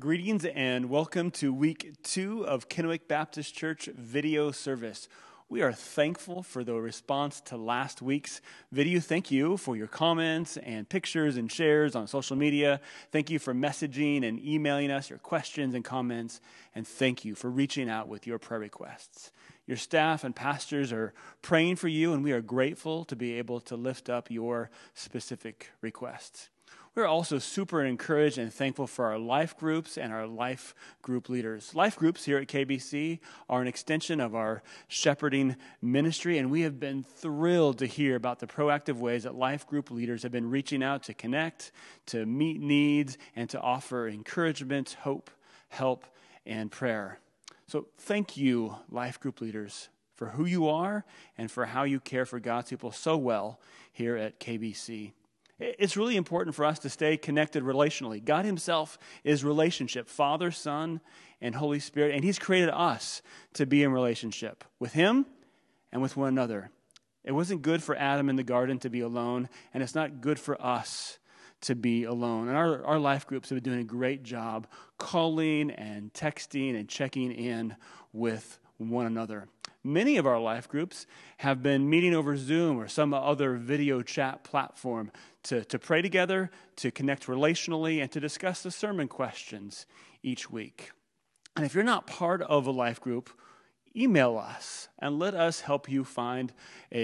Greetings and welcome to week 2 of Kennewick Baptist Church video service. We are thankful for the response to last week's video. Thank you for your comments and pictures and shares on social media. Thank you for messaging and emailing us your questions and comments. And thank you for reaching out with your prayer requests. Your staff and pastors are praying for you, and we are grateful to be able to lift up your specific requests. We're also super encouraged and thankful for our life groups and our life group leaders. Life groups here at KBC are an extension of our shepherding ministry, and we have been thrilled to hear about the proactive ways that life group leaders have been reaching out to connect, to meet needs, and to offer encouragement, hope, help, and prayer. So thank you, life group leaders, for who you are and for how you care for God's people so well here at KBC. It's really important for us to stay connected relationally. God himself is relationship, Father, Son, and Holy Spirit, and he's created us to be in relationship with him and with one another. It wasn't good for Adam in the garden to be alone, and it's not good for us to be alone. And our life groups have been doing a great job calling and texting and checking in with one another. Many of our life groups have been meeting over Zoom or some other video chat platform to pray together, to connect relationally, and to discuss the sermon questions each week. And if you're not part of a life group, email us and let us help you find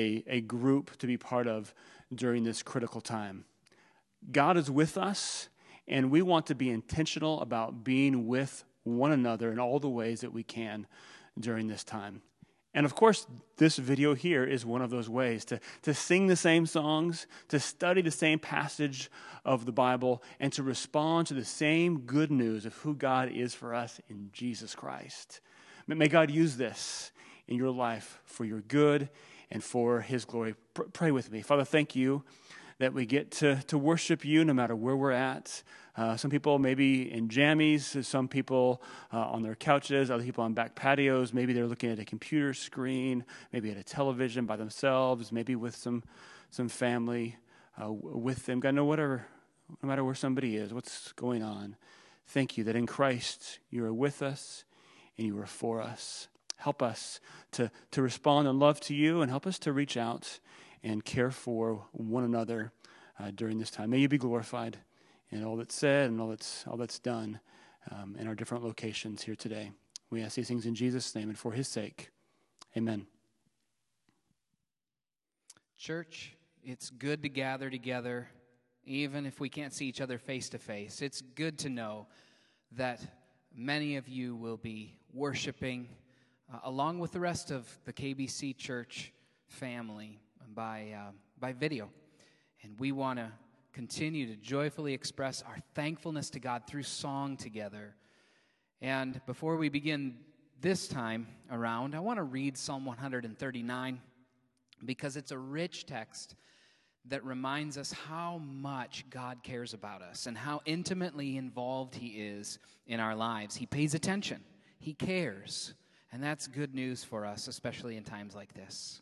a group to be part of during this critical time. God is with us, and we want to be intentional about being with one another in all the ways that we can during this time. And of course, this video here is one of those ways to sing the same songs, to study the same passage of the Bible, and to respond to the same good news of who God is for us in Jesus Christ. May God use this in your life for your good and for his glory. Pray with me. Father, thank you that we get to worship you no matter where we're at. Some people maybe in jammies, some people on their couches, other people on back patios. Maybe they're looking at a computer screen, maybe at a television by themselves, maybe with some family with them. God, no matter where somebody is, what's going on, thank you that in Christ you are with us and you are for us. Help us to respond in love to you, and help us to reach out and care for one another during this time. May you be glorified in all that's said and all that's done in our different locations here today. We ask these things in Jesus' name and for his sake. Amen. Church, it's good to gather together, even if we can't see each other face to face. It's good to know that many of you will be worshiping along with the rest of the KBC Church family by video. And we want to continue to joyfully express our thankfulness to God through song together. And before we begin this time around, I want to read Psalm 139 because it's a rich text that reminds us how much God cares about us and how intimately involved he is in our lives. He pays attention. He cares. And that's good news for us, especially in times like this.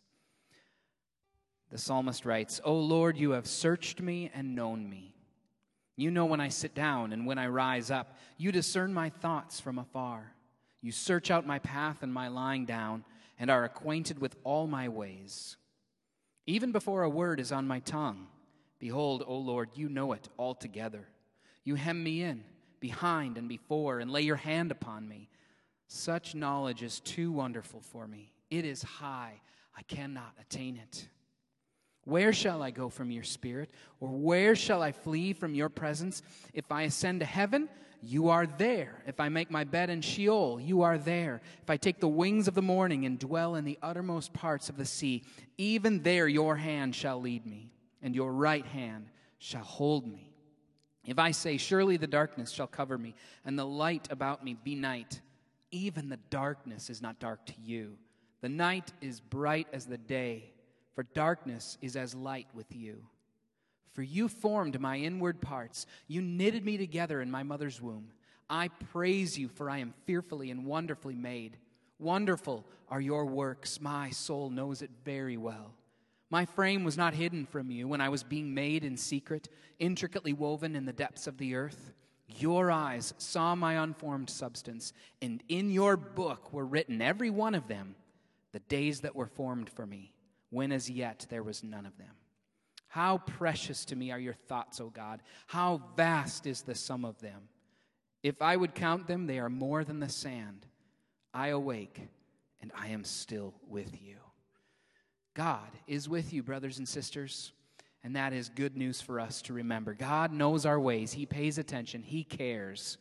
The psalmist writes, "O Lord, you have searched me and known me. You know when I sit down and when I rise up. You discern my thoughts from afar. You search out my path and my lying down and are acquainted with all my ways. Even before a word is on my tongue, behold, O Lord, you know it altogether. You hem me in, behind and before, and lay your hand upon me. Such knowledge is too wonderful for me. It is high. I cannot attain it. Where shall I go from your spirit? Or where shall I flee from your presence? If I ascend to heaven, you are there. If I make my bed in Sheol, you are there. If I take the wings of the morning and dwell in the uttermost parts of the sea, even there your hand shall lead me, and your right hand shall hold me. If I say, surely the darkness shall cover me, and the light about me be night, even the darkness is not dark to you. The night is bright as the day, for darkness is as light with you. For you formed my inward parts. You knitted me together in my mother's womb. I praise you, for I am fearfully and wonderfully made. Wonderful are your works. My soul knows it very well. My frame was not hidden from you when I was being made in secret, intricately woven in the depths of the earth. Your eyes saw my unformed substance, and in your book were written, every one of them, the days that were formed for me, when as yet there was none of them. How precious to me are your thoughts, O God. How vast is the sum of them. If I would count them, they are more than the sand. I awake, and I am still with you. God is with you, brothers and sisters, and that is good news for us to remember. God knows our ways. He pays attention. He cares.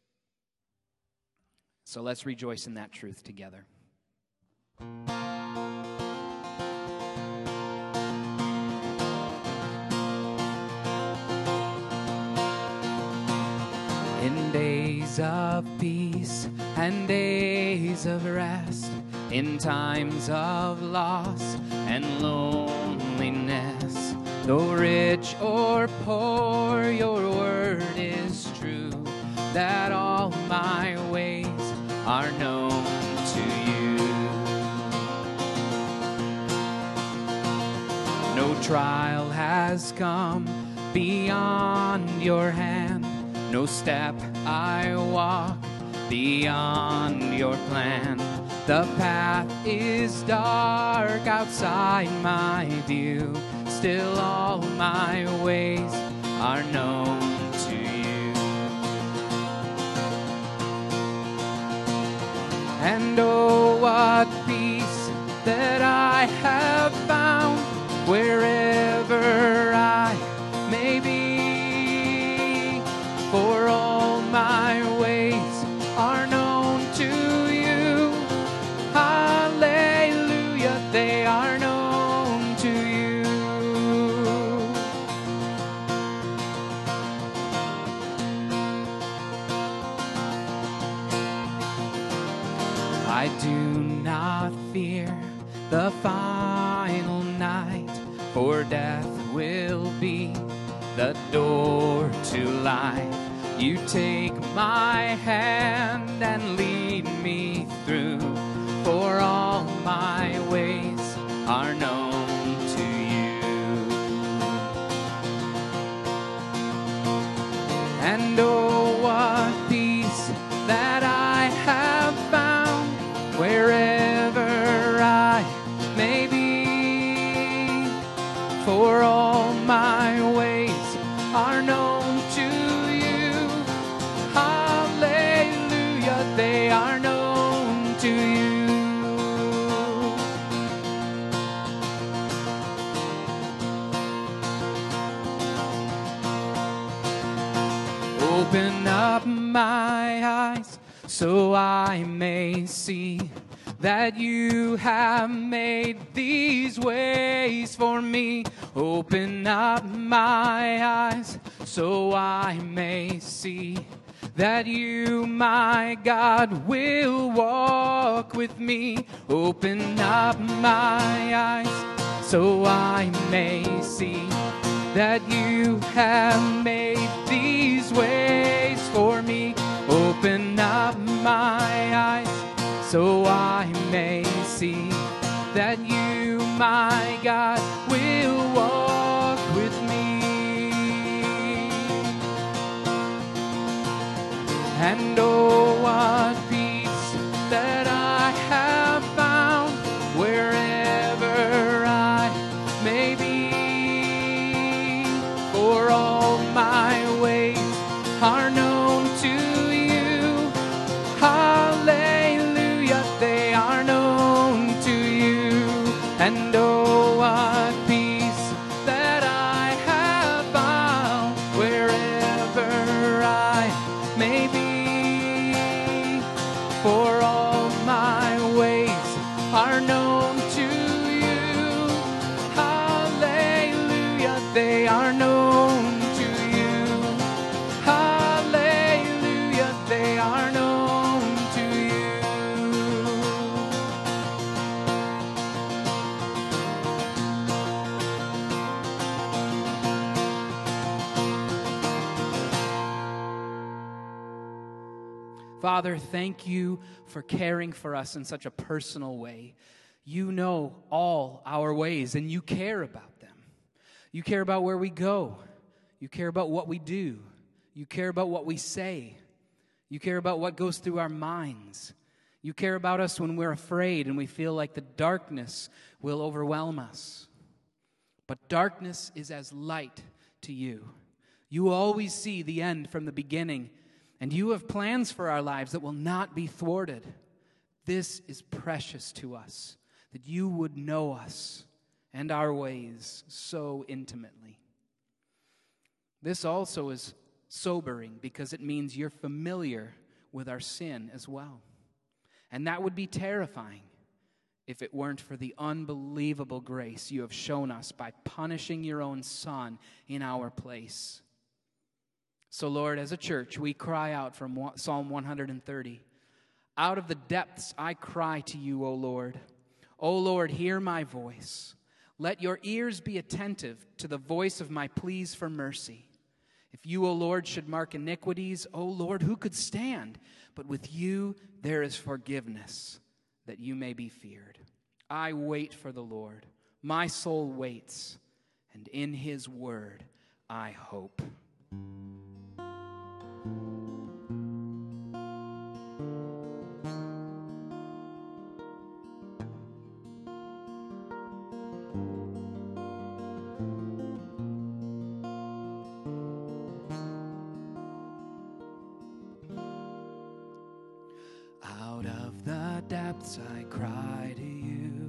So let's rejoice in that truth together. In days of peace and days of rest, in times of loss and loneliness, though rich or poor, your word is true, that all my ways are known to you. No trial has come beyond your hand, no step I walk beyond your plan. The path is dark outside my view, still all my ways are known to you. And oh, what peace that I have found wherever I may be, for all my ways are known to you. Hallelujah, they are known to you. I do not fear the final night, for death will be the door to life. You take my hand and lead me through, for all my ways are known to you. And oh, what peace that I have found wherever I may be, for all my ways are known to you. Hallelujah, they are known to you. Open up my eyes so I may see that you have made these ways for me. Open up my eyes so I may see that you, my God, will walk with me. Open up my eyes so I may see that you have made these ways for me. Open up my eyes so I may see that you, my God, will walk with me. And oh, what peace that I have found wherever I may be, for all my ways are known to you. Hallelujah, they are known to you. And oh, what peace that I have found wherever I may be, for all my ways are known to you. Hallelujah, they are known to you. Hallelujah, they are known to you. Father, thank you for caring for us in such a personal way. You know all our ways, and you care about them. You care about where we go. You care about what we do. You care about what we say. You care about what goes through our minds. You care about us when we're afraid and we feel like the darkness will overwhelm us. But darkness is as light to you. You always see the end from the beginning, and you have plans for our lives that will not be thwarted. This is precious to us, that you would know us and our ways so intimately. This also is sobering because it means you're familiar with our sin as well. And that would be terrifying if it weren't for the unbelievable grace you have shown us by punishing your own Son in our place. So, Lord, as a church, we cry out from Psalm 130. Out of the depths I cry to you, O Lord. O Lord, hear my voice. Let your ears be attentive to the voice of my pleas for mercy. If you, O Lord, should mark iniquities, O Lord, who could stand? But with you there is forgiveness, that you may be feared. I wait for the Lord. My soul waits, and in his word I hope. Out of the depths I cry to you.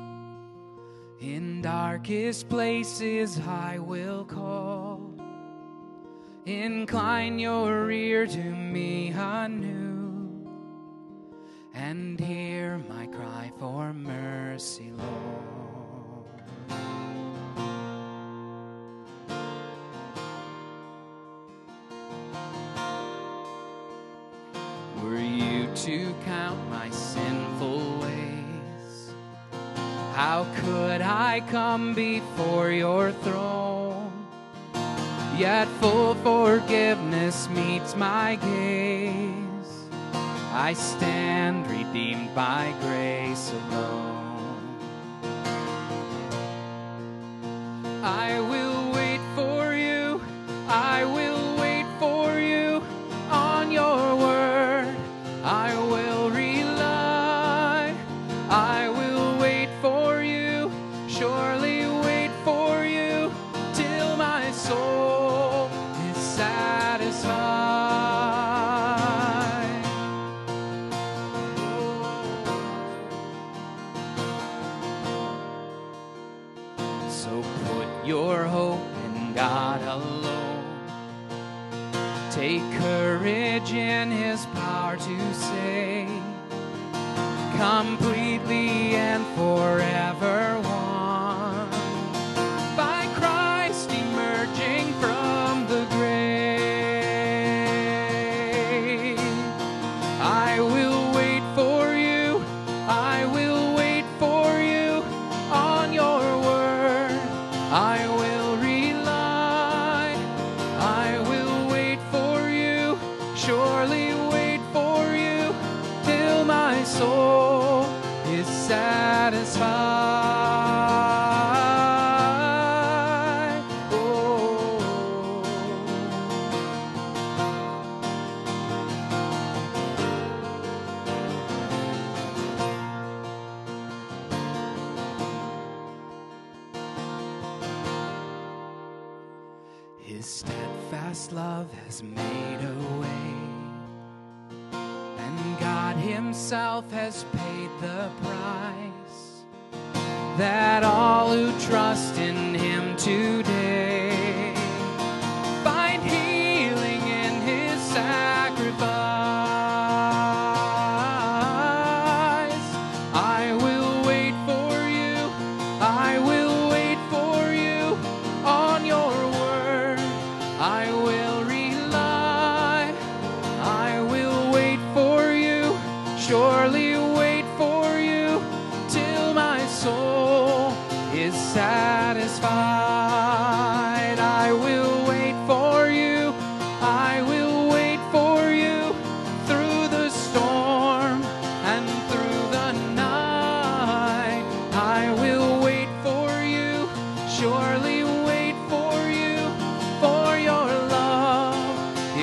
In darkest places I will call. Incline your ear to me anew, and hear my cry for mercy, Lord. Were you to count my sinful ways, how could I come before your throne? Yet full forgiveness meets my gaze. I stand redeemed by grace alone. I will wait for you. I will wait for you on your word. I will rely. I will wait for you. Surely wait for you till my soul is satisfied. So put your hope in God alone. Take courage in his power to save, completely and forever one, by Christ emerging from the grave. I will wait for you. I will wait for you on your word. I will rely. I will wait for you. Surely wait for you till my soul is satisfied. Oh. His steadfast love has made a way, and God himself has paid the price, that all who trust in him today find healing in his sacrifice. I will wait for you. I will wait for you on your word. I will rely. I will wait for you. Surely wait for you till my soul is satisfied. I will wait for you. I will wait for you through the storm and through the night. I will wait for you. Surely wait for you, for your love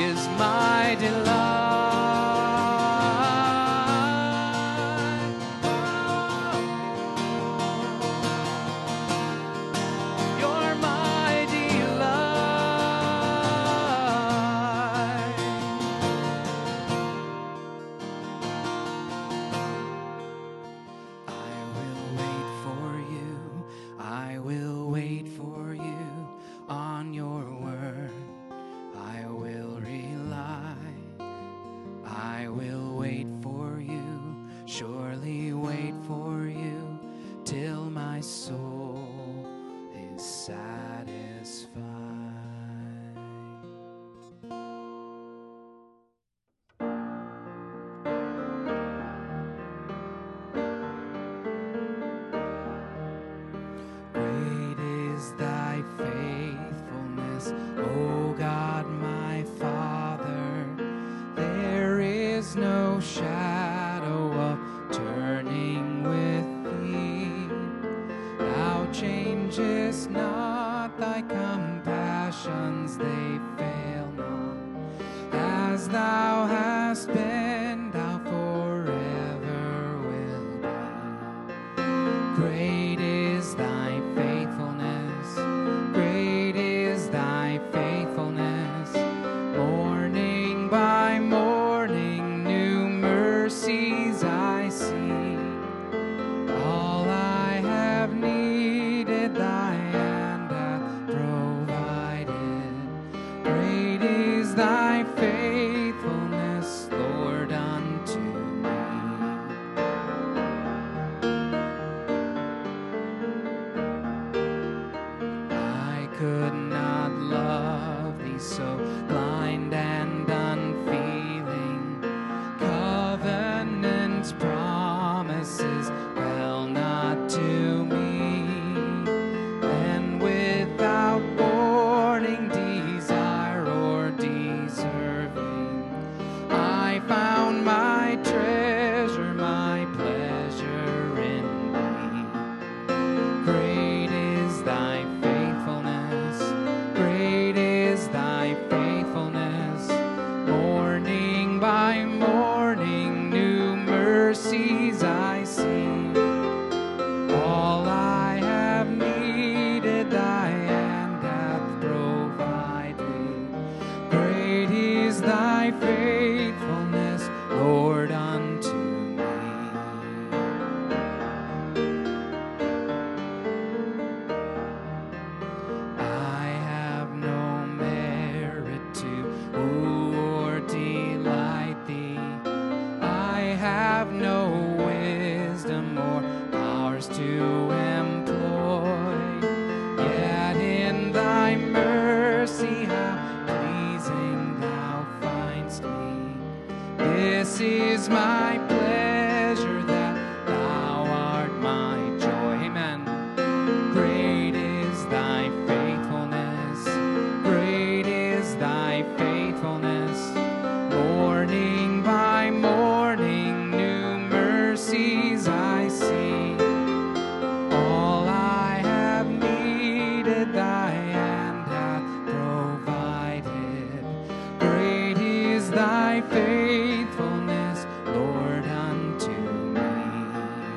ours to employ. Yet in thy mercy, how pleasing thou find'st me. This is my pleasure, that thou art my joy. Amen. Great is thy faithfulness. Great is thy faithfulness. Morning by morning, new mercies I see. All I have needed, thy hand hath provided. Great is thy faithfulness, Lord, unto me.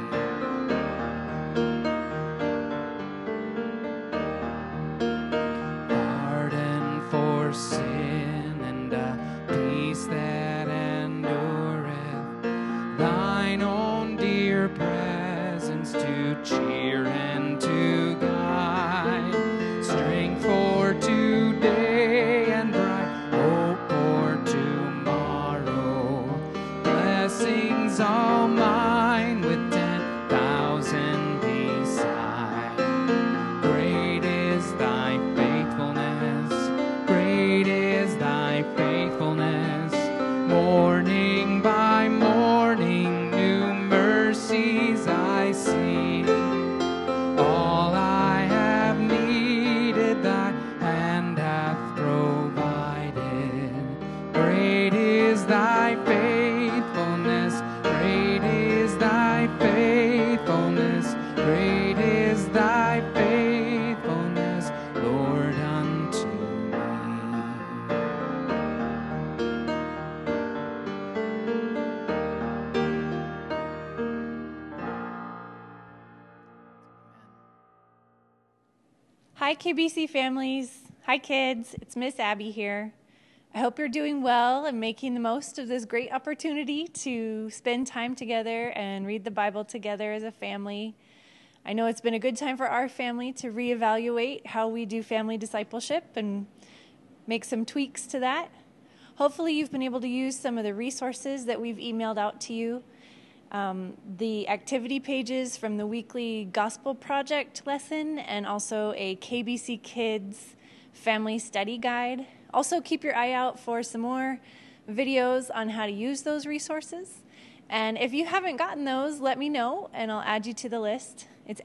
Pardon for sin and a peace that endureth, thine own dear presence to cheer and to guide, strength for today and bright hope for tomorrow, blessings all mine with 10,000 beside. Great is thy faithfulness, great is thy faithfulness. Morning by morning, new mercies I see. All I have needed, thy hand hath provided. Great is thy faithfulness, great is thy faithfulness, great is thy faithfulness, Lord, unto me. Hi, KBC families. Hi, kids. It's Miss Abby here. I hope you're doing well and making the most of this great opportunity to spend time together and read the Bible together as a family. I know it's been a good time for our family to reevaluate how we do family discipleship and make some tweaks to that. Hopefully, you've been able to use some of the resources that we've emailed out to you. The activity pages from the weekly Gospel Project lesson, and also a KBC Kids family study guide. Also, keep your eye out for some more videos on how to use those resources. And if you haven't gotten those, let me know, and I'll add you to the list. It's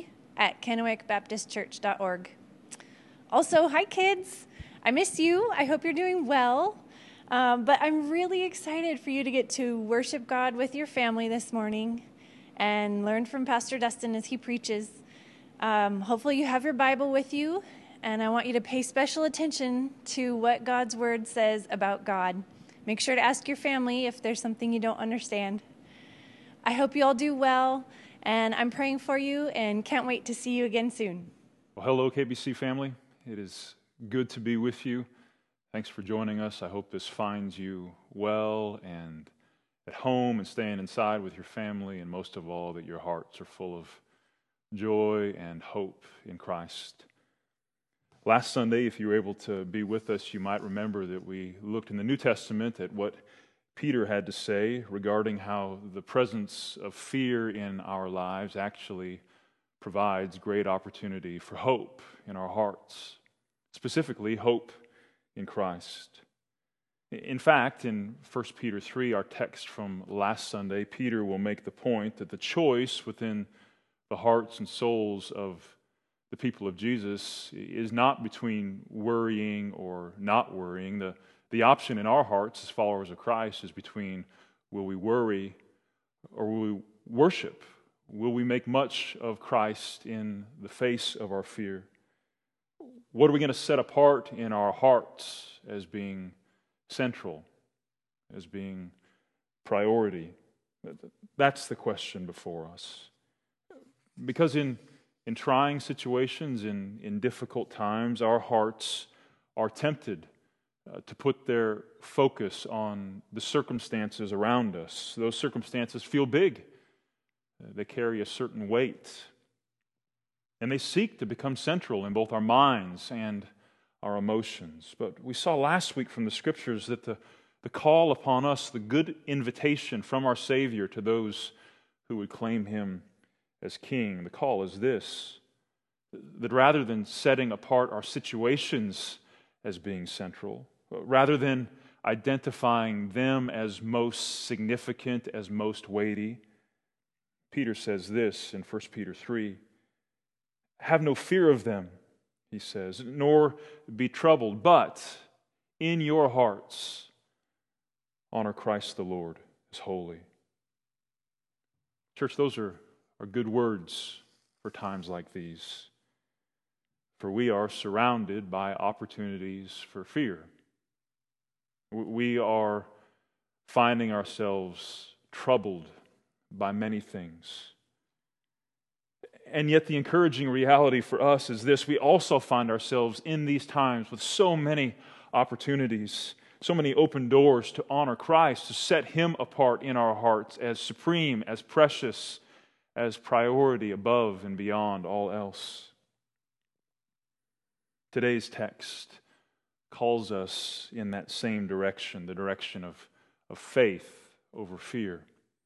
abby@kennewickbaptistchurch.org. Also, hi kids. I miss you. I hope you're doing well. But I'm really excited for you to get to worship God with your family this morning and learn from Pastor Dustin as he preaches. Hopefully you have your Bible with you, and I want you to pay special attention to what God's Word says about God. Make sure to ask your family if there's something you don't understand. I hope you all do well, and I'm praying for you and can't wait to see you again soon. Well, hello, KBC family. It is good to be with you. Thanks for joining us. I hope this finds you well and at home and staying inside with your family, and most of all, that your hearts are full of joy and hope in Christ. Last Sunday, if you were able to be with us, you might remember that we looked in the New Testament at what Peter had to say regarding how the presence of fear in our lives actually provides great opportunity for hope in our hearts, specifically hope in Christ. In fact, in 1 Peter 3, our text from last Sunday, Peter will make the point that the choice within the hearts and souls of the people of Jesus is not between worrying or not worrying. The option in our hearts as followers of Christ is between will we worry or will we worship? Will we make much of Christ in the face of our fear? What are we going to set apart in our hearts as being central, as being priority? That's the question before us. Because in trying situations, in difficult times, our hearts are tempted to put their focus on the circumstances around us. Those circumstances feel big. They carry a certain weight. And they seek to become central in both our minds and our emotions. But we saw last week from the Scriptures that the call upon us, the good invitation from our Savior to those who would claim Him as king. The call is this, that rather than setting apart our situations as being central, rather than identifying them as most significant, as most weighty, Peter says this in 1 Peter 3, have no fear of them, he says, nor be troubled, but in your hearts honor Christ the Lord as holy. Church, those are good words for times like these. For we are surrounded by opportunities for fear. We are finding ourselves troubled by many things. And yet the encouraging reality for us is this: we also find ourselves in these times with so many opportunities, so many open doors to honor Christ, to set Him apart in our hearts as supreme, as precious, as priority above and beyond all else. Today's text calls us in that same direction, the direction of faith over fear.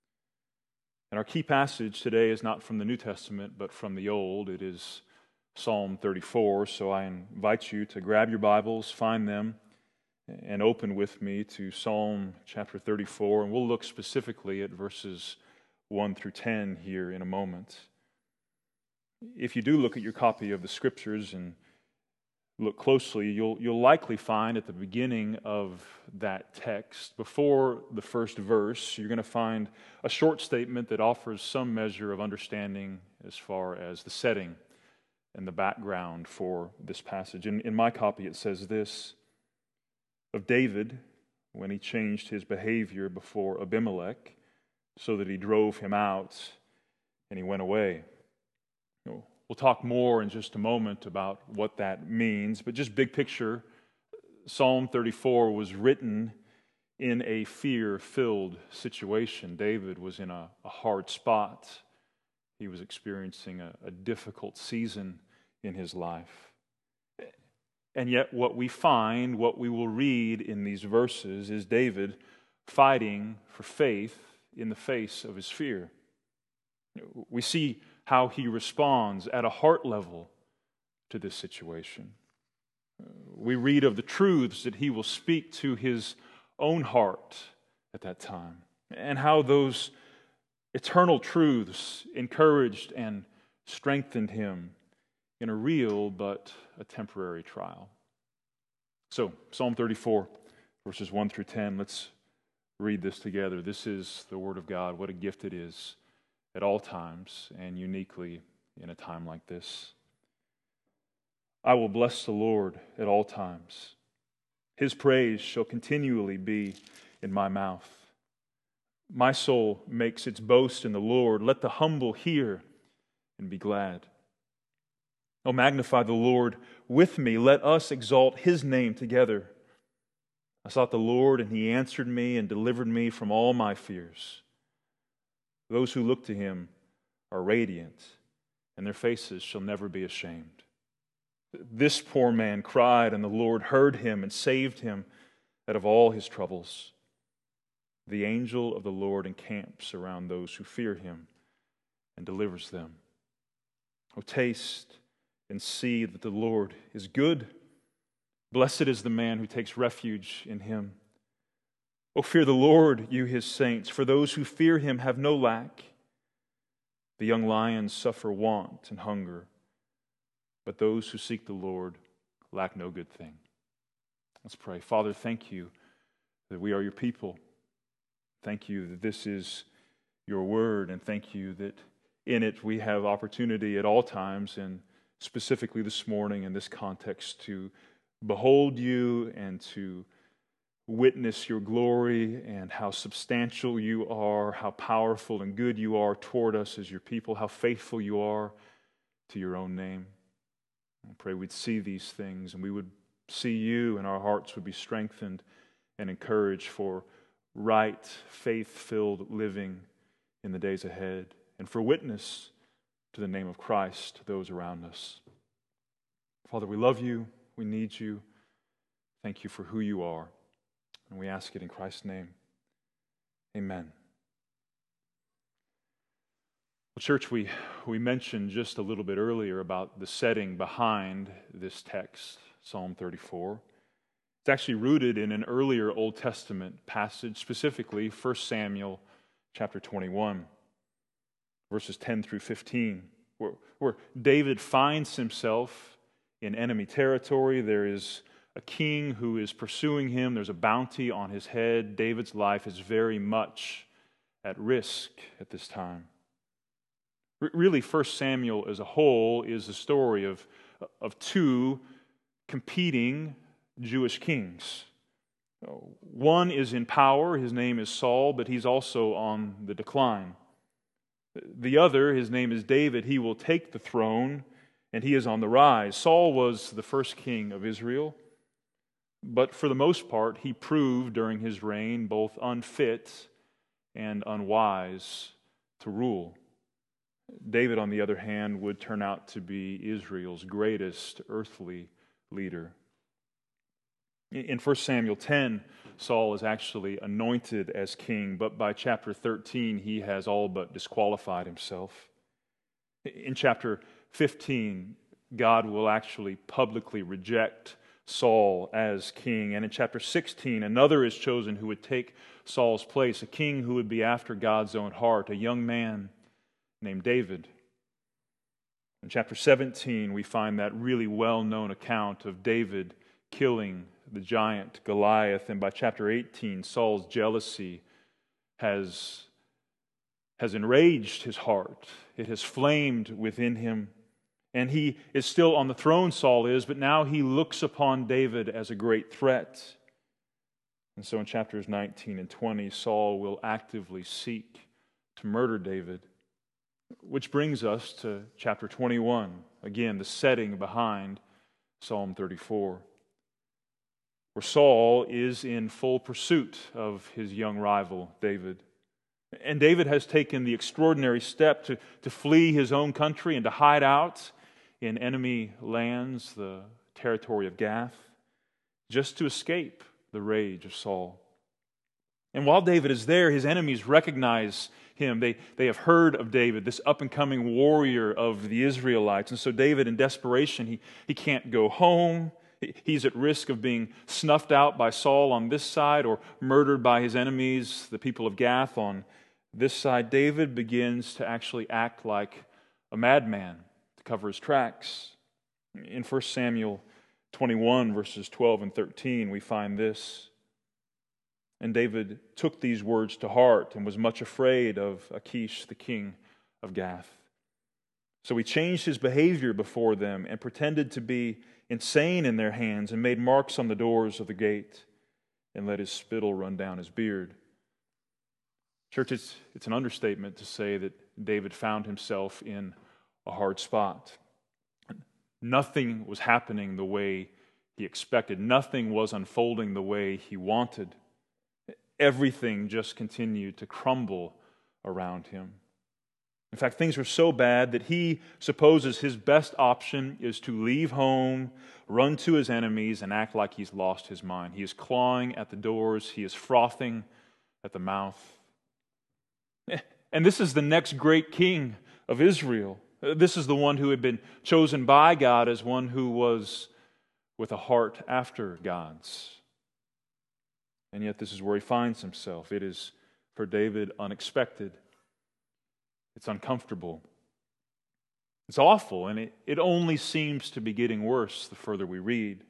And our key passage today is not from the New Testament, but from the Old. It is Psalm 34. So I invite you to grab your Bibles, find them, and open with me to Psalm chapter 34. And we'll look specifically at verses 1 through 10 here in a moment. If you do look at your copy of the Scriptures and look closely, you'll likely find at the beginning of that text, before the first verse, you're going to find a short statement that offers some measure of understanding as far as the setting and the background for this passage. In my copy, it says this: of David, when he changed his behavior before Abimelech, so that he drove him out and he went away. We'll talk more in just a moment about what that means, but just big picture, Psalm 34 was written in a fear-filled situation. David was in a hard spot. He was experiencing a difficult season in his life. And yet what we find, what we will read in these verses, is David fighting for faith in the face of his fear. We see how he responds at a heart level to this situation. We read of the truths that he will speak to his own heart at that time, and how those eternal truths encouraged and strengthened him in a real but a temporary trial. So, Psalm 34, verses 1 through 10, let's read this together. This is the Word of God. What a gift it is at all times, and uniquely in a time like this. I will bless the Lord at all times. His praise shall continually be in my mouth. My soul makes its boast in the Lord. Let the humble hear and be glad. Oh, magnify the Lord with me. Let us exalt His name together. I sought the Lord, and He answered me and delivered me from all my fears. Those who look to Him are radiant, and their faces shall never be ashamed. This poor man cried, and the Lord heard him and saved him out of all his troubles. The angel of the Lord encamps around those who fear Him and delivers them. Oh, taste and see that the Lord is good. Blessed is the man who takes refuge in Him. Oh, fear the Lord, you His saints, for those who fear Him have no lack. The young lions suffer want and hunger, but those who seek the Lord lack no good thing. Let's pray. Father, thank You that we are Your people. Thank You that this is Your word, and thank You that in it we have opportunity at all times, and specifically this morning in this context, to behold You and to witness Your glory and how substantial You are, how powerful and good You are toward us as Your people, how faithful You are to Your own name. I pray we'd see these things and we would see You, and our hearts would be strengthened and encouraged for right, faith-filled living in the days ahead, and for witness to the name of Christ to those around us. Father, we love You. We need You. Thank You for who You are. And we ask it in Christ's name. Amen. Well, church, we mentioned just a little bit earlier about the setting behind this text, Psalm 34. It's actually rooted in an earlier Old Testament passage, specifically 1 Samuel chapter 21, verses 10 through 15, where David finds himself in enemy territory. There is a king who is pursuing him. There's a bounty on his head. David's life is very much at risk at this time. Really, 1 Samuel as a whole is the story of two competing Jewish kings. One is in power. His name is Saul, but he's also on the decline. The other, his name is David. He will take the throne, and he is on the rise. Saul was the first king of Israel, but for the most part, he proved during his reign both unfit and unwise to rule. David, on the other hand, would turn out to be Israel's greatest earthly leader. In 1 Samuel 10, Saul is actually anointed as king, but by chapter 13, he has all but disqualified himself. In chapter 15, God will actually publicly reject Saul as king. And in chapter 16, another is chosen who would take Saul's place, a king who would be after God's own heart, a young man named David. In chapter 17, we find that really well-known account of David killing the giant Goliath. And by chapter 18, Saul's jealousy has enraged his heart. It has flamed within him. And he is still on the throne, Saul is, but now he looks upon David as a great threat. And so in chapters 19 and 20, Saul will actively seek to murder David. Which brings us to chapter 21, again, the setting behind Psalm 34, where Saul is in full pursuit of his young rival, David. And David has taken the extraordinary step to flee his own country and to hide out in enemy lands, the territory of Gath, just to escape the rage of Saul. And while David is there, his enemies recognize him. They have heard of David, this up-and-coming warrior of the Israelites. And so David, in desperation, he can't go home. He's at risk of being snuffed out by Saul on this side or murdered by his enemies, the people of Gath, on this side. David begins to actually act like a madman to cover his tracks. In 1 Samuel 21, verses 12 and 13, we find this. And David took these words to heart and was much afraid of Achish, the king of Gath. So he changed his behavior before them and pretended to be insane in their hands and made marks on the doors of the gate and let his spittle run down his beard. Church, it's an understatement to say that David found himself in a hard spot. Nothing was happening the way he expected. Nothing was unfolding the way he wanted. Everything just continued to crumble around him. In fact, things were so bad that he supposes his best option is to leave home, run to his enemies, and act like he's lost his mind. He is clawing at the doors. He is frothing at the mouth. And this is the next great king of Israel. This is the one who had been chosen by God as one who was with a heart after God's. And yet this is where he finds himself. It is, for David, unexpected. It's uncomfortable. It's awful, and it only seems to be getting worse the further we read.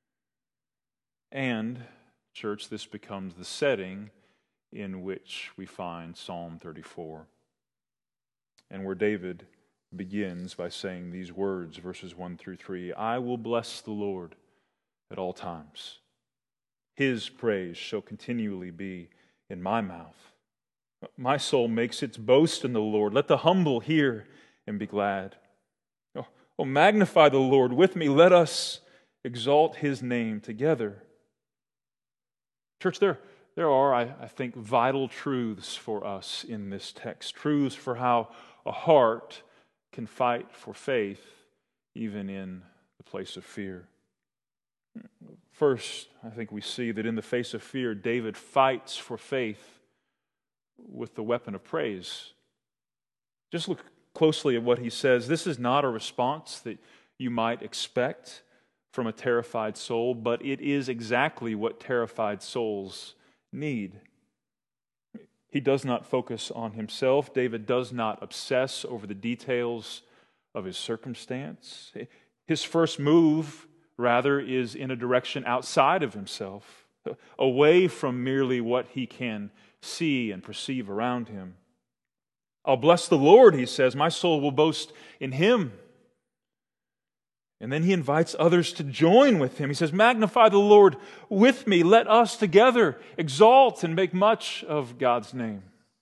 And, church, this becomes the setting in which we find Psalm 34. And where David begins by saying these words, verses 1 through 3, I will bless the Lord at all times. His praise shall continually be in my mouth. My soul makes its boast in the Lord. Let the humble hear and be glad. Oh, magnify the Lord with me. Let us exalt his name together. Church, there are, I think, vital truths for us in this text. Truths for how a heart can fight for faith even in the place of fear. First, I think we see that in the face of fear, David fights for faith with the weapon of praise. Just closely at what he says, this is not a response that you might expect from a terrified soul, but it is exactly what terrified souls need. He does not focus on himself. David does not obsess over the details of his circumstance. His first move, rather, is in a direction outside of himself, away from merely what he can see and perceive around him. I'll bless the Lord, he says. My soul will boast in him. And then he invites others to join with him. He says, magnify the Lord with me. Let us together exalt and make much of God's name.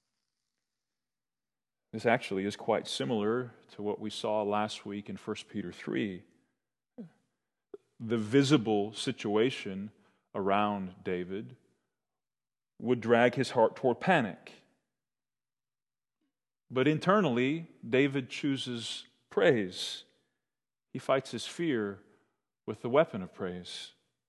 This actually is quite similar to what we saw last week in 1 Peter 3. The visible situation around David would drag his heart toward panic. But internally, David chooses praise. He fights his fear with the weapon of praise.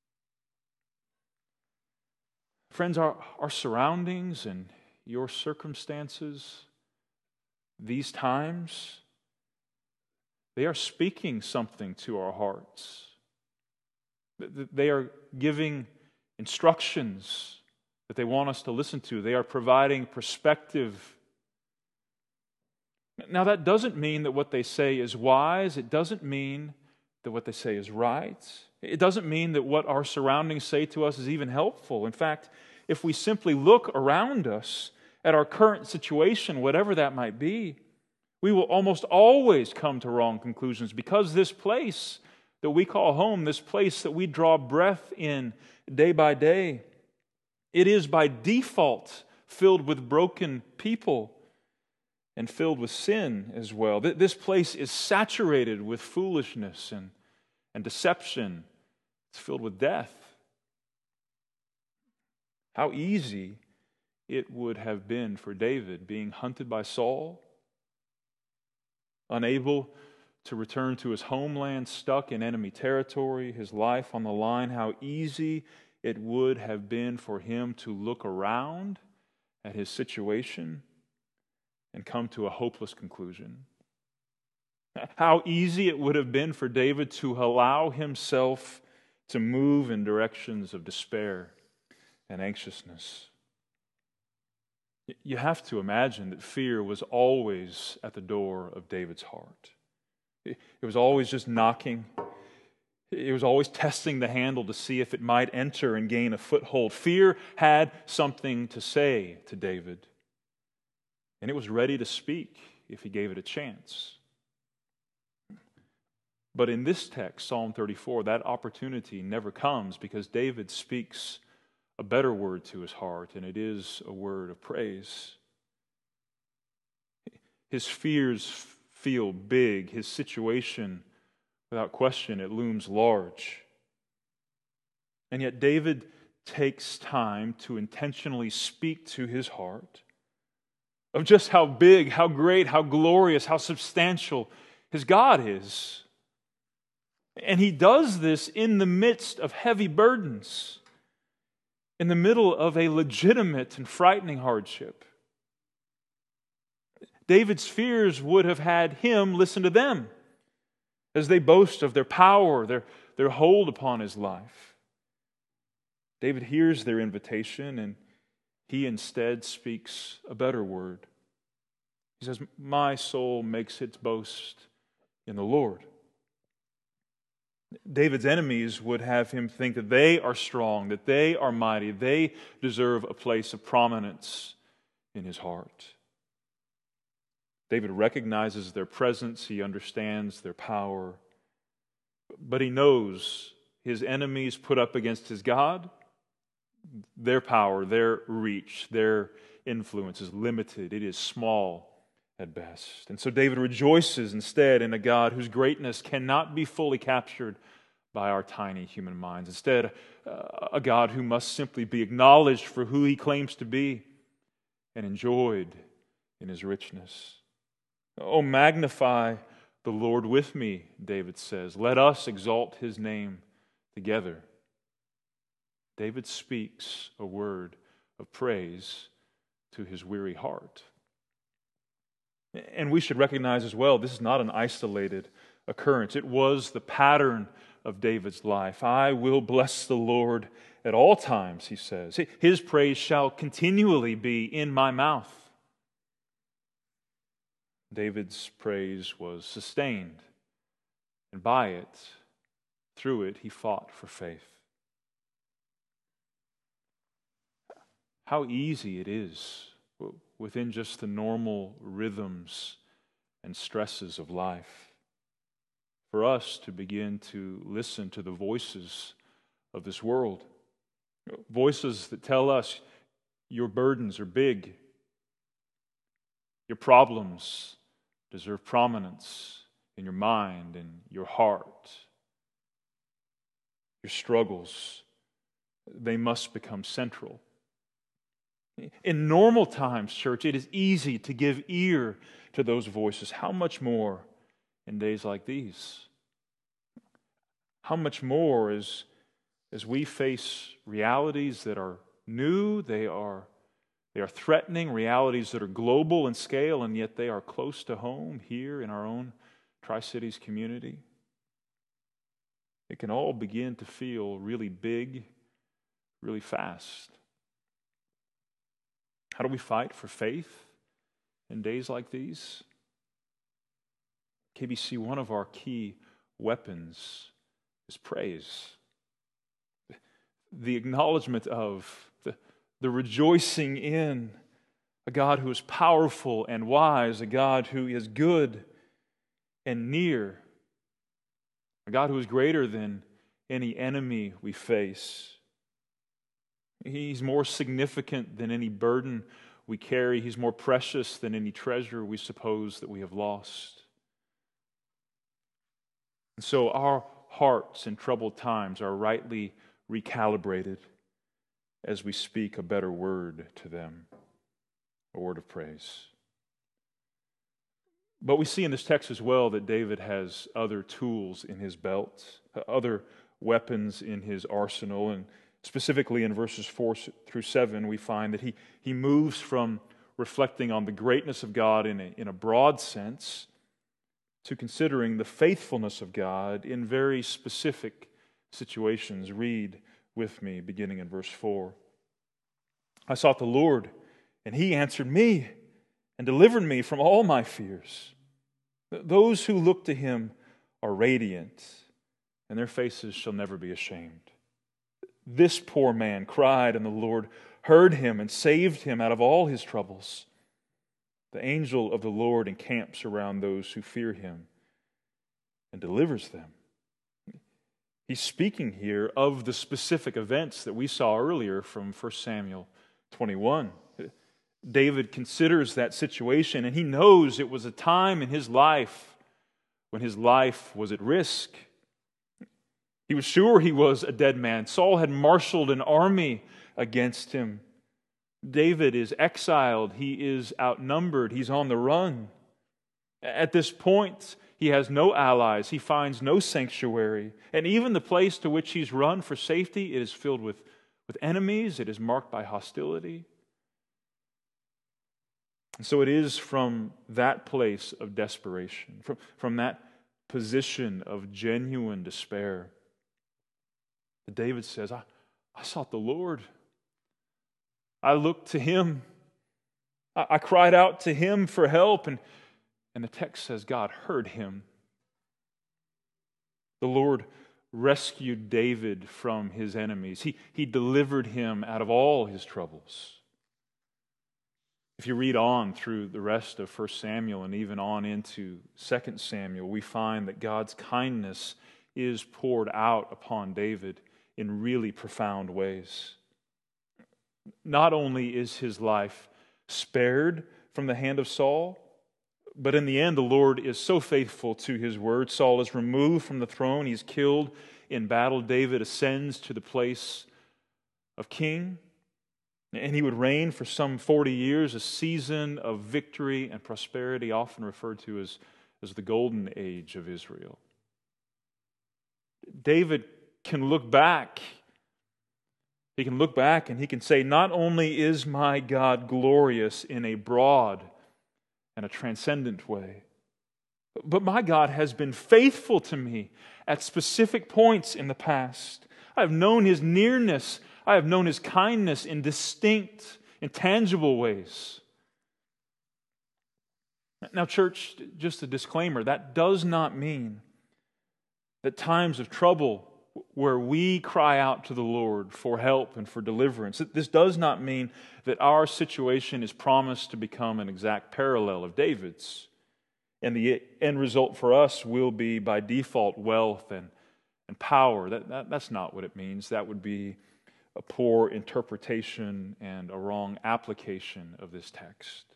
Friends, our surroundings and your circumstances, these times, they are speaking something to our hearts. They are giving instructions that they want us to listen to. They are providing perspective. Now, that doesn't mean that what they say is wise. It doesn't mean that what they say is right. It doesn't mean that what our surroundings say to us is even helpful. In fact, if we simply look around us at our current situation, whatever that might be, we will almost always come to wrong conclusions because this place that we call home, this place that we draw breath in day by day, it is by default filled with broken people and filled with sin as well. This place is saturated with foolishness and deception. It's filled with death. How easy it would have been for David being hunted by Saul, unable to return to his homeland, stuck in enemy territory, his life on the line. How easy it would have been for him to look around at his situation and come to a hopeless conclusion. How easy it would have been for David to allow himself to move in directions of despair and anxiousness. You have to imagine that fear was always at the door of David's heart. It was always just knocking. It was always testing the handle to see if it might enter and gain a foothold. Fear had something to say to David. And it was ready to speak if he gave it a chance. But in this text, Psalm 34, that opportunity never comes because David speaks a better word to his heart, and it is a word of praise. His fears feel big. His situation, without question, it looms large. And yet David takes time to intentionally speak to his heart of just how big, how great, how glorious, how substantial his God is. And he does this in the midst of heavy burdens, in the middle of a legitimate and frightening hardship. David's fears would have had him listen to them as they boast of their power, their hold upon his life. David hears their invitation and he instead speaks a better word. He says, my soul makes its boast in the Lord. David's enemies would have him think that they are strong, that they are mighty, they deserve a place of prominence in his heart. David recognizes their presence, he understands their power, but he knows his enemies put up against his God, their power, their reach, their influence is limited. It is small at best. And so David rejoices instead in a God whose greatness cannot be fully captured by our tiny human minds. Instead, a God who must simply be acknowledged for who he claims to be and enjoyed in his richness. Oh, magnify the Lord with me, David says. Let us exalt his name together. David speaks a word of praise to his weary heart. And we should recognize as well, this is not an isolated occurrence. It was the pattern of David's life. I will bless the Lord at all times, he says. His praise shall continually be in my mouth. David's praise was sustained, and by it, through it, he fought for faith. How easy it is within just the normal rhythms and stresses of life for us to begin to listen to the voices of this world. Voices that tell us your burdens are big, your problems deserve prominence in your mind and your heart. Your struggles, they must become central. In normal times, church, it is easy to give ear to those voices. How much more in days like these? How much more as we face realities that are new, they are threatening, realities that are global in scale, and yet they are close to home here in our own Tri-Cities community. It can all begin to feel really big, really fast. How do we fight for faith in days like these? KBC, one of our key weapons is praise. The acknowledgement of, the rejoicing in a God who is powerful and wise, a God who is good and near, a God who is greater than any enemy we face. He's more significant than any burden we carry. He's more precious than any treasure we suppose that we have lost. And so our hearts in troubled times are rightly recalibrated as we speak a better word to them, a word of praise. But we see in this text as well that David has other tools in his belt, other weapons in his arsenal. And specifically in verses 4 through 7, we find that he moves from reflecting on the greatness of God in a broad sense to considering the faithfulness of God in very specific situations. Read with me, beginning in verse 4. I sought the Lord, and He answered me and delivered me from all my fears. Those who look to Him are radiant, and their faces shall never be ashamed. This poor man cried, and the Lord heard him and saved him out of all his troubles. The angel of the Lord encamps around those who fear Him and delivers them. He's speaking here of the specific events that we saw earlier from 1 Samuel 21. David considers that situation, and he knows it was a time in his life when his life was at risk. He was sure he was a dead man. Saul had marshaled an army against him. David is exiled. He is outnumbered. He's on the run. At this point, he has no allies. He finds no sanctuary. And even the place to which he's run for safety, it is filled with enemies. It is marked by hostility. And so it is from that place of desperation, from that position of genuine despair, that David says, I sought the Lord. I looked to Him. I cried out to Him for help. And the text says God heard him. The Lord rescued David from his enemies. He delivered him out of all his troubles. If you read on through the rest of 1 Samuel and even on into 2 Samuel, we find that God's kindness is poured out upon David in really profound ways. Not only is his life spared from the hand of Saul, but in the end, the Lord is so faithful to His word. Saul is removed from the throne. He's killed in battle. David ascends to the place of king, and he would reign for some 40 years, a season of victory and prosperity, often referred to as the golden age of Israel. David can look back. He can look back and he can say, not only is my God glorious in a broad and a transcendent way. But my God has been faithful to me at specific points in the past. I have known His nearness. I have known His kindness in distinct, intangible ways. Now, church, just a disclaimer, that does not mean that times of trouble where we cry out to the Lord for help and for deliverance, this does not mean that our situation is promised to become an exact parallel of David's. And the end result for us will be, by default, wealth and power. That's not what it means. That would be a poor interpretation and a wrong application of this text.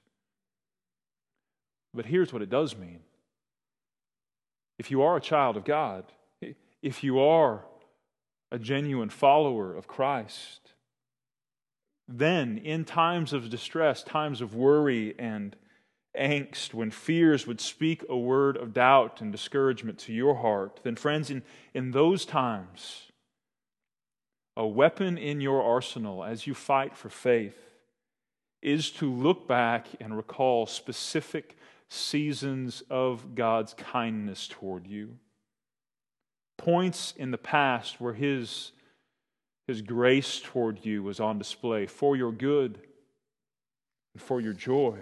But here's what it does mean. If you are a child of God, if you are a genuine follower of Christ, then in times of distress, times of worry and angst, when fears would speak a word of doubt and discouragement to your heart, then friends, in those times, a weapon in your arsenal as you fight for faith is to look back and recall specific seasons of God's kindness toward you. Points in the past where His grace toward you was on display for your good and for your joy.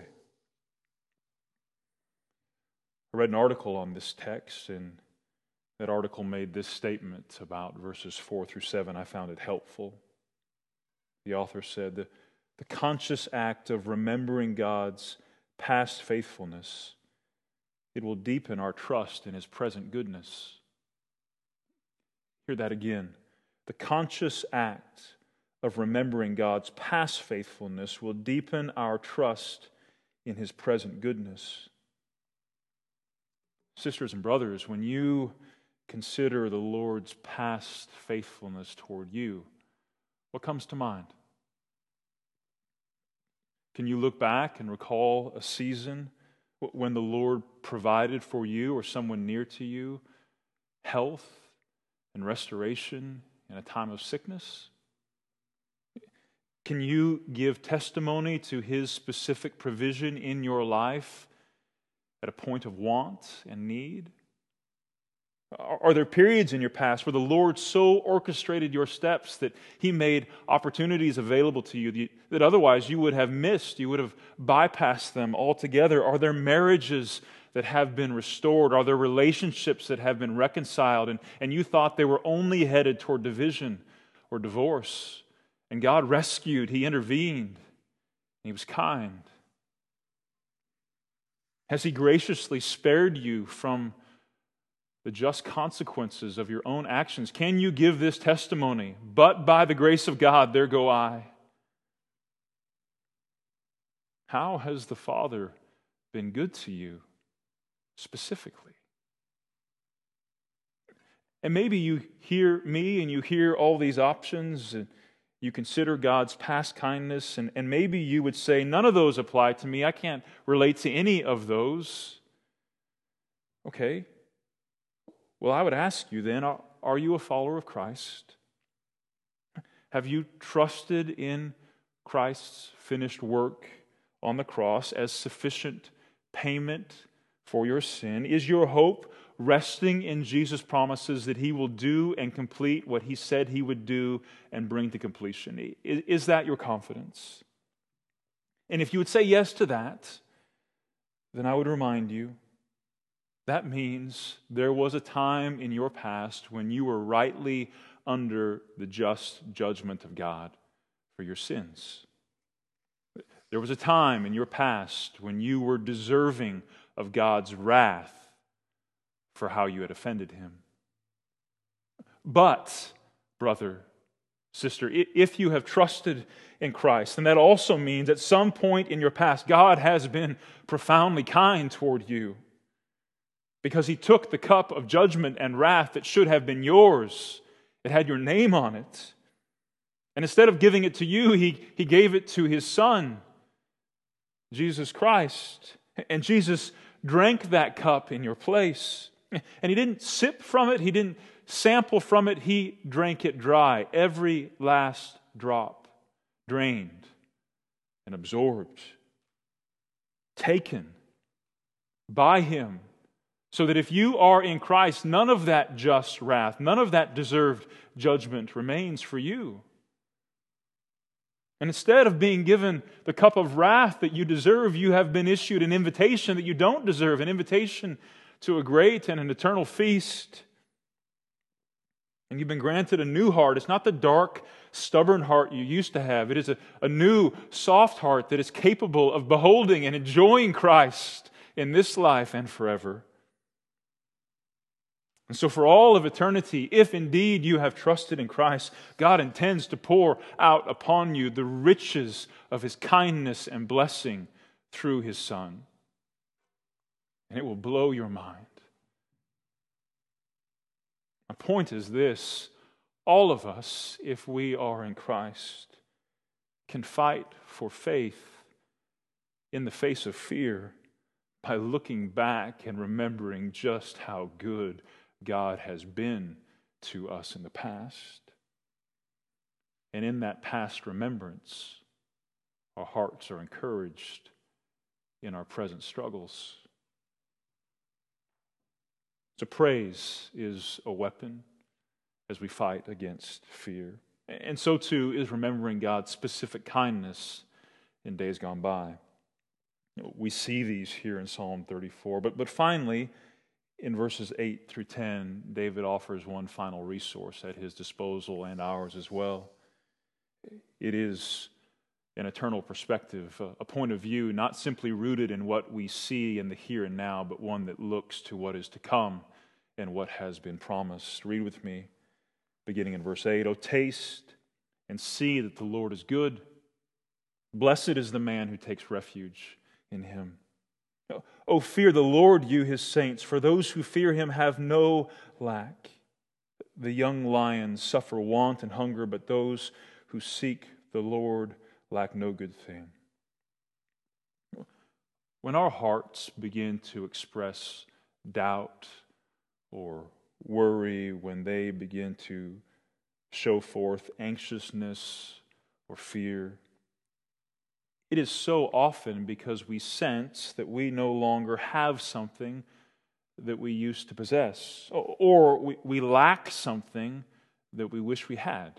I read an article on this text, and that article made this statement about verses 4 through 7. I found it helpful. The author said, the conscious act of remembering God's past faithfulness, it will deepen our trust in His present goodness. Hear that again. The conscious act of remembering God's past faithfulness will deepen our trust in His present goodness. Sisters and brothers, when you consider the Lord's past faithfulness toward you, what comes to mind? Can you look back and recall a season when the Lord provided for you or someone near to you health and restoration in a time of sickness? Can you give testimony to His specific provision in your life at a point of want and need? Are there periods in your past where the Lord so orchestrated your steps that He made opportunities available to you that otherwise you would have missed, you would have bypassed them altogether? Are there marriages that have been restored? Are there relationships that have been reconciled and you thought they were only headed toward division or divorce? And God rescued, He intervened, He was kind. Has He graciously spared you from the just consequences of your own actions? Can you give this testimony? But by the grace of God, there go I. How has the Father been good to you specifically? And maybe you hear me and you hear all these options and you consider God's past kindness, and maybe you would say, none of those apply to me. I can't relate to any of those. Okay. Well, I would ask you then, are you a follower of Christ? Have you trusted in Christ's finished work on the cross as sufficient payment for your sin? Is your hope resting in Jesus' promises that He will do and complete what He said He would do and bring to completion? Is that your confidence? And if you would say yes to that, then I would remind you, that means there was a time in your past when you were rightly under the just judgment of God for your sins. There was a time in your past when you were deserving of God's wrath for how you had offended Him. But, brother, sister, if you have trusted in Christ, then that also means at some point in your past, God has been profoundly kind toward you, because He took the cup of judgment and wrath that should have been yours. It had your name on it. And instead of giving it to you, He gave it to His Son, Jesus Christ. And Jesus drank that cup in your place. And He didn't sip from it. He didn't sample from it. He drank it dry. Every last drop drained and absorbed, taken by Him, so that if you are in Christ, none of that just wrath, none of that deserved judgment remains for you. And instead of being given the cup of wrath that you deserve, you have been issued an invitation that you don't deserve, an invitation to a great and an eternal feast. And you've been granted a new heart. It's not the dark, stubborn heart you used to have. It is a new, soft heart that is capable of beholding and enjoying Christ in this life and forever. And so for all of eternity, if indeed you have trusted in Christ, God intends to pour out upon you the riches of His kindness and blessing through His Son. And it will blow your mind. My point is this: all of us, if we are in Christ, can fight for faith in the face of fear by looking back and remembering just how good God has been to us in the past. And in that past remembrance, our hearts are encouraged in our present struggles. So praise is a weapon as we fight against fear. And so too is remembering God's specific kindness in days gone by. We see these here in Psalm 34. But finally, in verses 8 through 10, David offers one final resource at his disposal and ours as well. It is an eternal perspective, a point of view not simply rooted in what we see in the here and now, but one that looks to what is to come and what has been promised. Read with me, beginning in verse 8. "O taste and see that the Lord is good. Blessed is the man who takes refuge in Him. O fear the Lord, you His saints, for those who fear Him have no lack. The young lions suffer want and hunger, but those who seek the Lord lack no good thing." When our hearts begin to express doubt or worry, when they begin to show forth anxiousness or fear, it is so often because we sense that we no longer have something that we used to possess, or we lack something that we wish we had.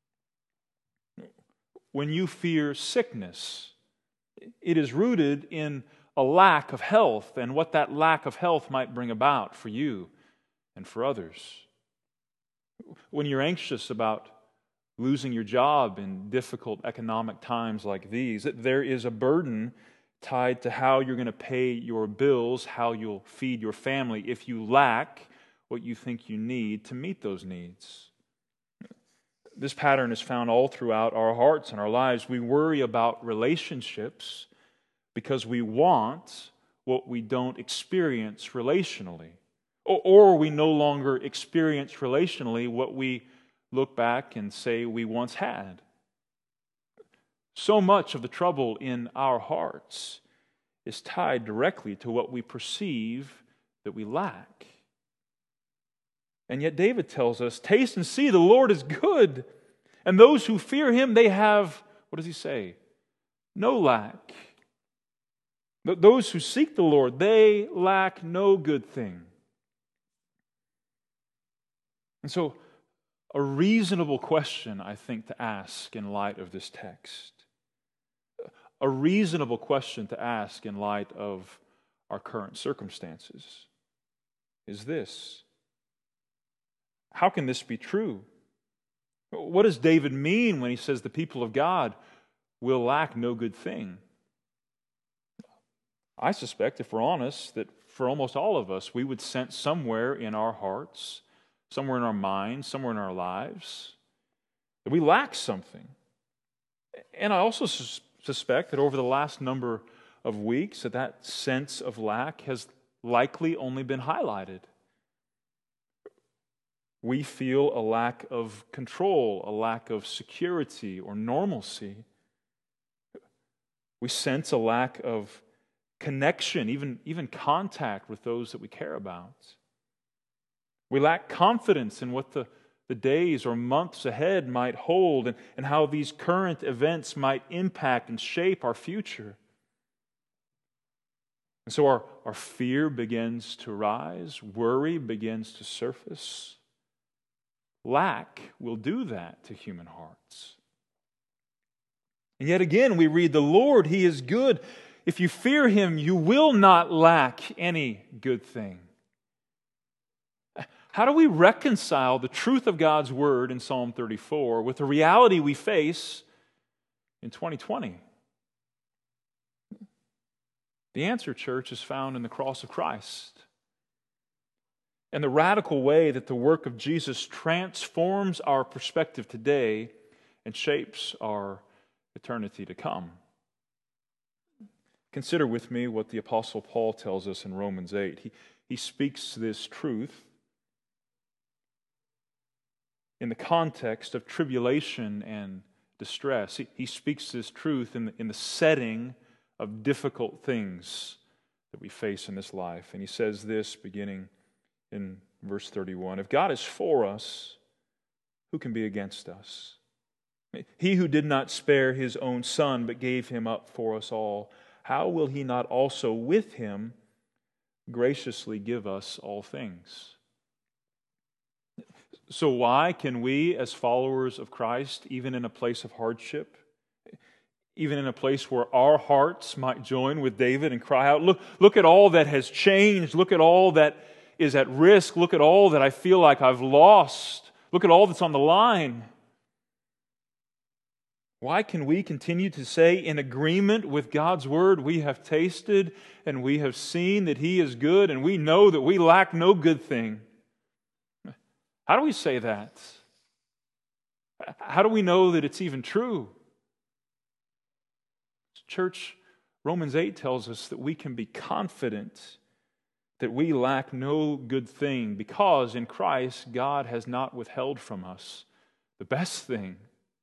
When you fear sickness, it is rooted in a lack of health and what that lack of health might bring about for you and for others. When you're anxious about losing your job in difficult economic times like these, there is a burden tied to how you're going to pay your bills, how you'll feed your family if you lack what you think you need to meet those needs. This pattern is found all throughout our hearts and our lives. We worry about relationships because we want what we don't experience relationally. Or we no longer experience relationally what we look back and say we once had. So much of the trouble in our hearts is tied directly to what we perceive that we lack. And yet David tells us, taste and see the Lord is good. And those who fear Him, they have, what does he say? No lack. But those who seek the Lord, they lack no good thing. And so, a reasonable question, I think, to ask in light of this text, a reasonable question to ask in light of our current circumstances, is this: how can this be true? What does David mean when he says the people of God will lack no good thing? I suspect, if we're honest, that for almost all of us, we would sense somewhere in our hearts, somewhere in our minds, somewhere in our lives, that we lack something. And I also suspect that over the last number of weeks, that sense of lack has likely only been highlighted. We feel a lack of control, a lack of security or normalcy. We sense a lack of connection, even contact with those that we care about. We lack confidence in what the days or months ahead might hold and how these current events might impact and shape our future. And so our fear begins to rise, worry begins to surface. Lack will do that to human hearts. And yet again, we read, the Lord, He is good. If you fear Him, you will not lack any good thing. How do we reconcile the truth of God's Word in Psalm 34 with the reality we face in 2020? The answer, church, is found in the cross of Christ and the radical way that the work of Jesus transforms our perspective today and shapes our eternity to come. Consider with me what the Apostle Paul tells us in Romans 8. He speaks this truth in the context of tribulation and distress. He speaks this truth in the setting of difficult things that we face in this life. And he says this beginning in verse 31. If God is for us, who can be against us? He who did not spare His own Son, but gave Him up for us all, how will He not also with Him graciously give us all things? So why can we, as followers of Christ, even in a place of hardship, even in a place where our hearts might join with David and cry out, look at all that has changed, look at all that is at risk, look at all that I feel like I've lost, look at all that's on the line. Why can we continue to say, in agreement with God's Word, we have tasted and we have seen that He is good and we know that we lack no good thing? How do we say that? How do we know that it's even true? Church, Romans 8 tells us that we can be confident that we lack no good thing because in Christ God has not withheld from us the best thing.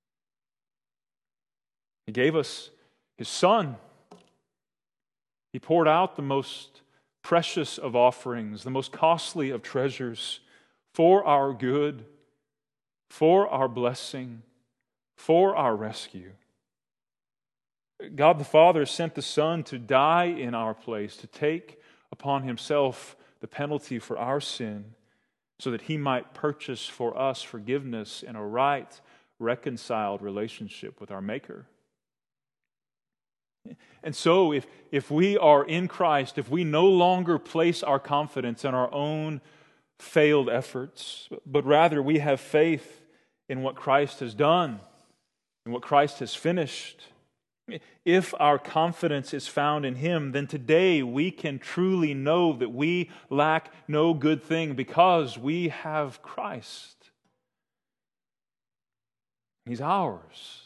He gave us His Son. He poured out the most precious of offerings, the most costly of treasures for our good, for our blessing, for our rescue. God the Father sent the Son to die in our place, to take upon Himself the penalty for our sin, so that He might purchase for us forgiveness and a right, reconciled relationship with our Maker. And so, if we are in Christ, if we no longer place our confidence in our own failed efforts, but rather we have faith in what Christ has done, and what Christ has finished, if our confidence is found in Him, then today we can truly know that we lack no good thing because we have Christ. He's ours.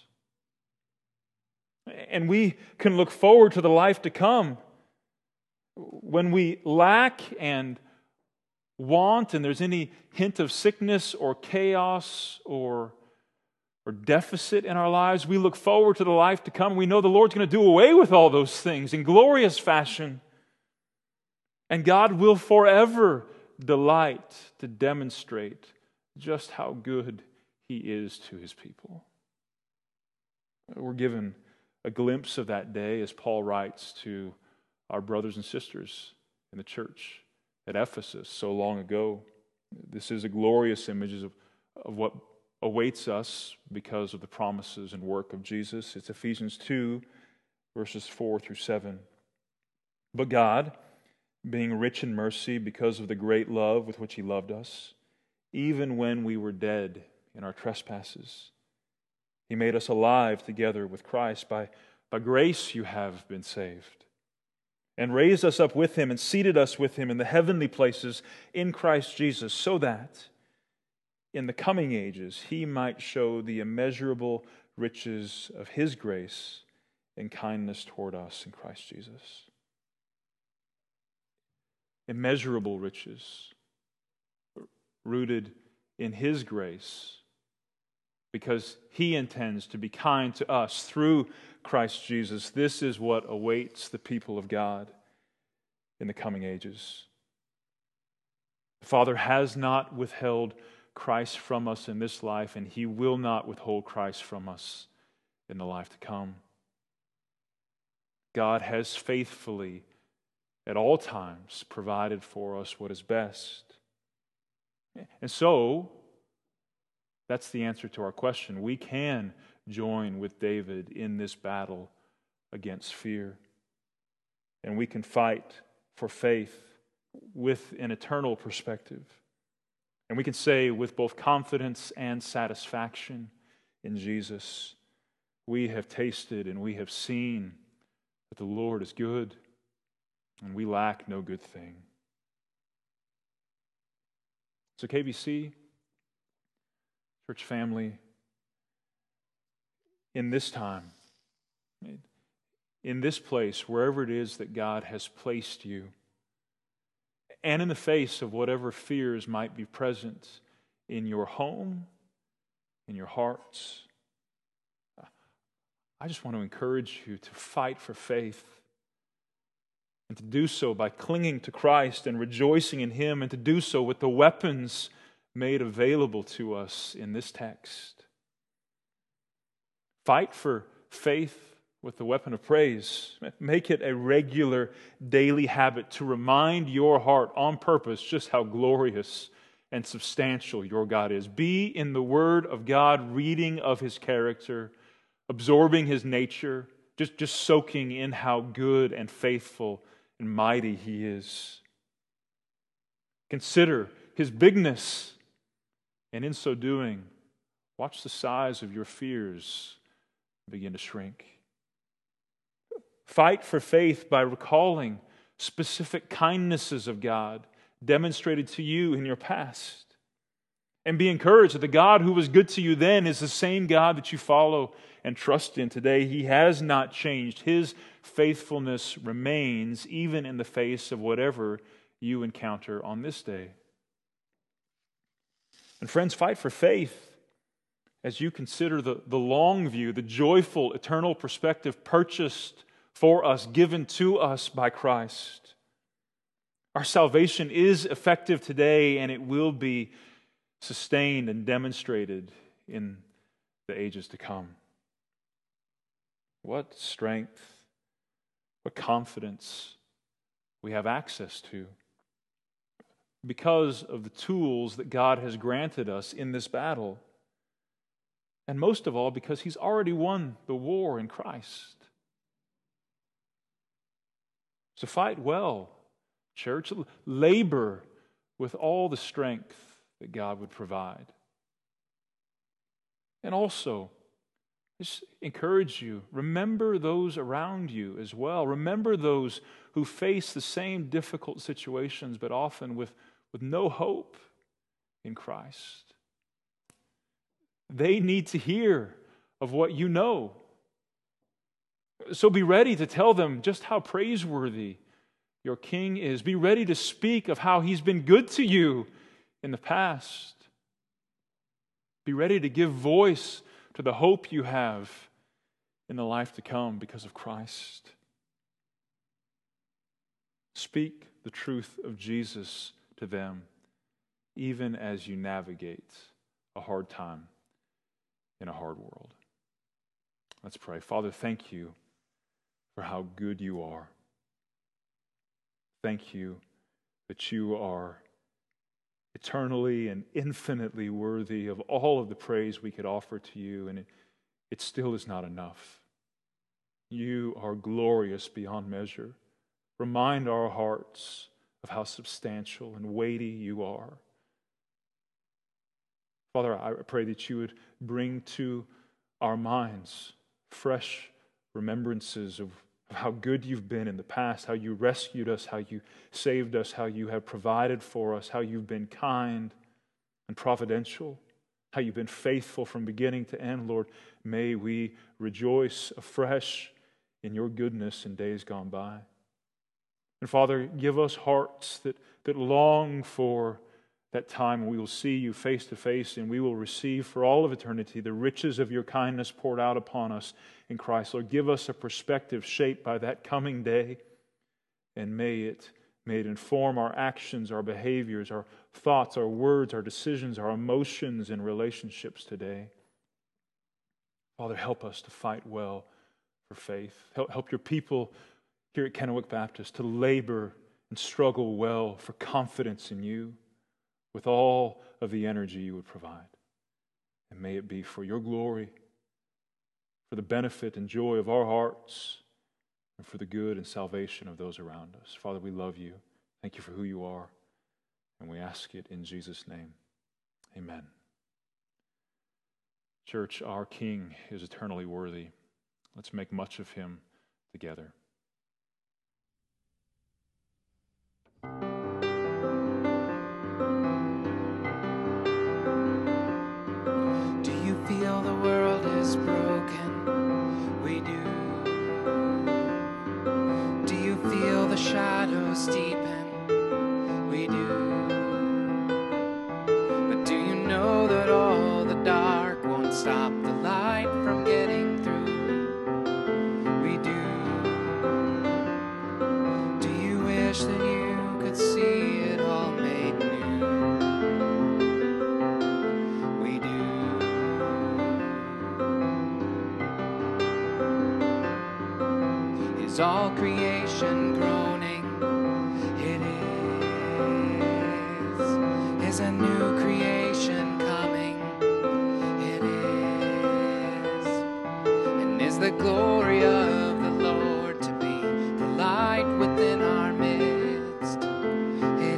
And we can look forward to the life to come. When we lack and want, and there's any hint of sickness or chaos or deficit in our lives, we look forward to the life to come. We know the Lord's going to do away with all those things in glorious fashion. And God will forever delight to demonstrate just how good He is to His people. We're given a glimpse of that day as Paul writes to our brothers and sisters in the church at Ephesus so long ago. This is a glorious image of what awaits us because of the promises and work of Jesus. It's Ephesians 2, verses 4 through 7. But God, being rich in mercy because of the great love with which He loved us, even when we were dead in our trespasses, He made us alive together with Christ. By grace you have been saved, and raised us up with Him and seated us with Him in the heavenly places in Christ Jesus, so that in the coming ages He might show the immeasurable riches of His grace and kindness toward us in Christ Jesus. Immeasurable riches rooted in His grace, because He intends to be kind to us through Christ Jesus. This is what awaits the people of God in the coming ages. The Father has not withheld Christ from us in this life, and He will not withhold Christ from us in the life to come. God has faithfully at all times provided for us what is best. And so, that's the answer to our question. We can join with David in this battle against fear. And we can fight for faith with an eternal perspective. And we can say with both confidence and satisfaction in Jesus, we have tasted and we have seen that the Lord is good, and we lack no good thing. So KBC, church family, in this time, in this place, wherever it is that God has placed you, and in the face of whatever fears might be present in your home, in your hearts, I just want to encourage you to fight for faith, and to do so by clinging to Christ and rejoicing in Him, and to do so with the weapons made available to us in this text. Fight for faith with the weapon of praise. Make it a regular daily habit to remind your heart on purpose just how glorious and substantial your God is. Be in the Word of God, reading of His character, absorbing His nature, just soaking in how good and faithful and mighty He is. Consider His bigness, and in so doing, watch the size of your fears begin to shrink. Fight for faith by recalling specific kindnesses of God demonstrated to you in your past. And be encouraged that the God who was good to you then is the same God that you follow and trust in today. He has not changed. His faithfulness remains even in the face of whatever you encounter on this day. And friends, fight for faith as you consider the long view, the joyful, eternal perspective purchased for us, given to us by Christ. Our salvation is effective today, and it will be sustained and demonstrated in the ages to come. What strength, what confidence we have access to because of the tools that God has granted us in this battle. And most of all, because He's already won the war in Christ. So fight well, church. Labor with all the strength that God would provide. And also, just encourage you, remember those around you as well. Remember those who face the same difficult situations, but often with no hope in Christ. They need to hear of what you know. So be ready to tell them just how praiseworthy your King is. Be ready to speak of how He's been good to you in the past. Be ready to give voice to the hope you have in the life to come because of Christ. Speak the truth of Jesus to them, even as you navigate a hard time in a hard world. Let's pray. Father, thank you for how good you are. Thank you that you are eternally and infinitely worthy of all of the praise we could offer to you, and it still is not enough. You are glorious beyond measure. Remind our hearts of how substantial and weighty you are. Father, I pray that you would bring to our minds fresh remembrances of how good you've been in the past, how you rescued us, how you saved us, how you have provided for us, how you've been kind and providential, how you've been faithful from beginning to end. Lord, may we rejoice afresh in your goodness in days gone by. And Father, give us hearts that long for that time when we will see you face to face and we will receive for all of eternity the riches of your kindness poured out upon us in Christ. Lord, give us a perspective shaped by that coming day, and may it inform our actions, our behaviors, our thoughts, our words, our decisions, our emotions, and relationships today. Father, help us to fight well for faith. Help your people here at Kennewick Baptist to labor and struggle well for confidence in you with all of the energy you would provide. And may it be for your glory, for the benefit and joy of our hearts, and for the good and salvation of those around us. Father, we love you. Thank you for who you are. And we ask it in Jesus' name. Amen. Church, our King is eternally worthy. Let's make much of him together. Do you feel the world is broken? We do. Do you feel the shadows deepen? We do. But do you know that all the dark won't stop the light from getting through? We do. Do you wish that you could see it all made new? We do. Is all creation groaning? It is. Is a new creation coming? It is. And is the glory of the Lord to be the light within our midst? It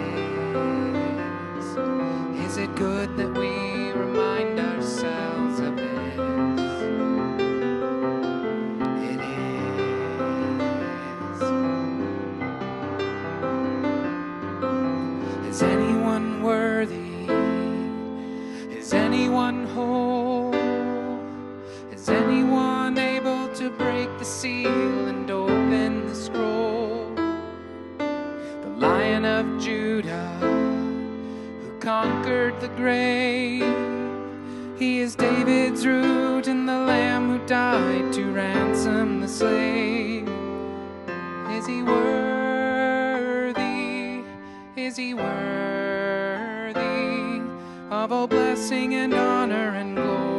is. Is it good that we remind ourselves of this? It is. Is anyone worthy? Is anyone whole? Is anyone able to break the seal and open the scroll? The Lion of Judah, who conquered the grave. He is David's root and the Lamb who died to ransom the slave. Is he worthy? Is he worthy of all blessing and honor and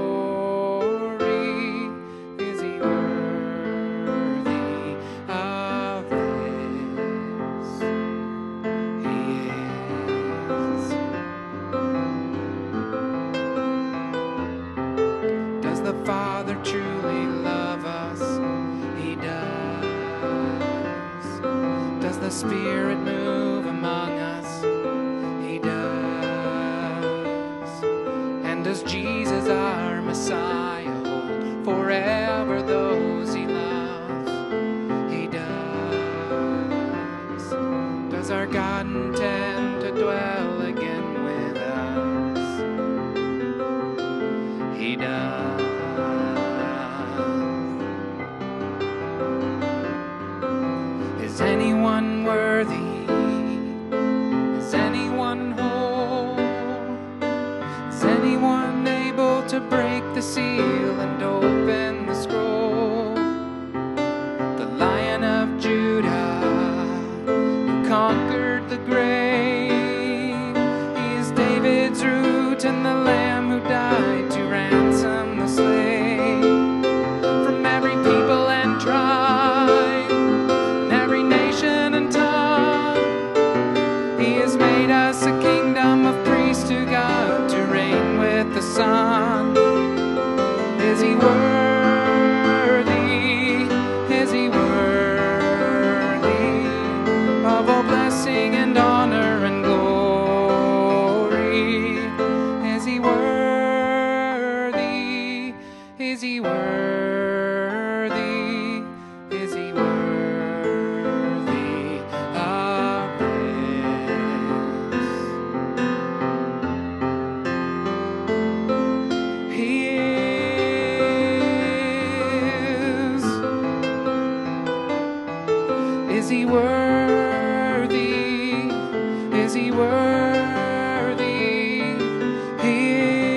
glory? Is he worthy of this? He is. Does the Father truly love us? He does. Does the Spirit move among us? He does. And does Jesus, our Messiah, hold forever those he loves? He does. Does our God intend to dwell again with us? He does. Is anyone worthy? Is anyone whole? Is anyone able to break the seal and open the scroll? The Lion of Judah, who conquered the grave. He is David's root and the Lamb who died to ransom the slave. From every people and tribe, and every nation and tongue, he has made us a kingdom of priests to God, to reign with the Son. Is he worthy? Is he worthy of all blessing and honor and glory? Is he worthy? Is he worthy? Is he worthy of this? He is. Is he worthy? Is he worthy? He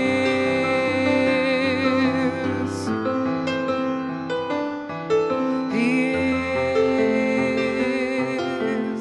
is. He is.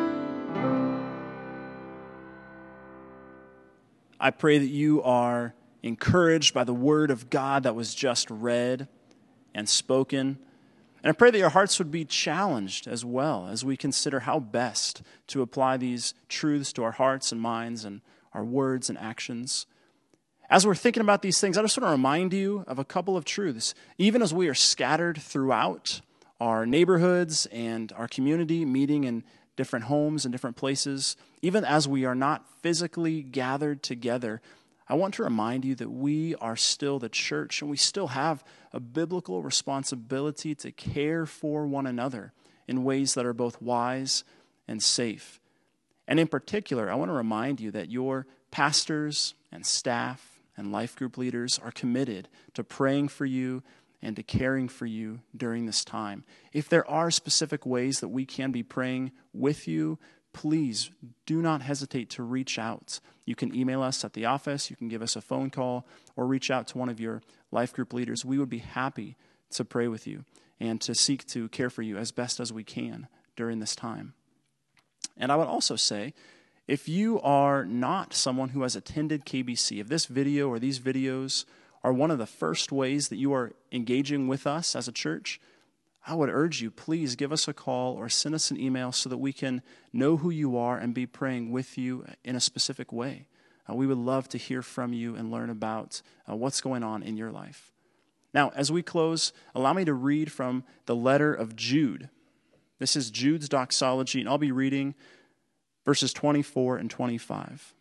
I pray that you are encouraged by the word of God that was just read and spoken. And I pray that your hearts would be challenged as well as we consider how best to apply these truths to our hearts and minds and our words and actions. As we're thinking about these things, I just want to remind you of a couple of truths. Even as we are scattered throughout our neighborhoods and our community, meeting in different homes and different places, even as we are not physically gathered together, I want to remind you that we are still the church and we still have a biblical responsibility to care for one another in ways that are both wise and safe. And in particular, I want to remind you that your pastors and staff and life group leaders are committed to praying for you and to caring for you during this time. If there are specific ways that we can be praying with you, please do not hesitate to reach out. You can email us at the office, you can give us a phone call, or reach out to one of your life group leaders. We would be happy to pray with you and to seek to care for you as best as we can during this time. And I would also say, if you are not someone who has attended KBC, if this video or these videos are one of the first ways that you are engaging with us as a church, I would urge you, please give us a call or send us an email so that we can know who you are and be praying with you in a specific way. We would love to hear from you and learn about what's going on in your life. Now, as we close, allow me to read from the letter of Jude. This is Jude's doxology, and I'll be reading verses 24 and 25.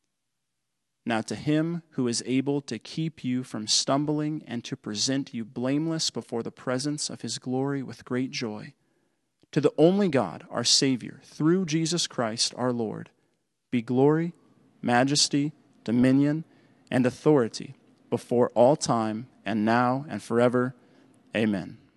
Now to him who is able to keep you from stumbling and to present you blameless before the presence of his glory with great joy, to the only God, our Savior, through Jesus Christ our Lord, be glory, majesty, dominion, and authority before all time and now and forever. Amen.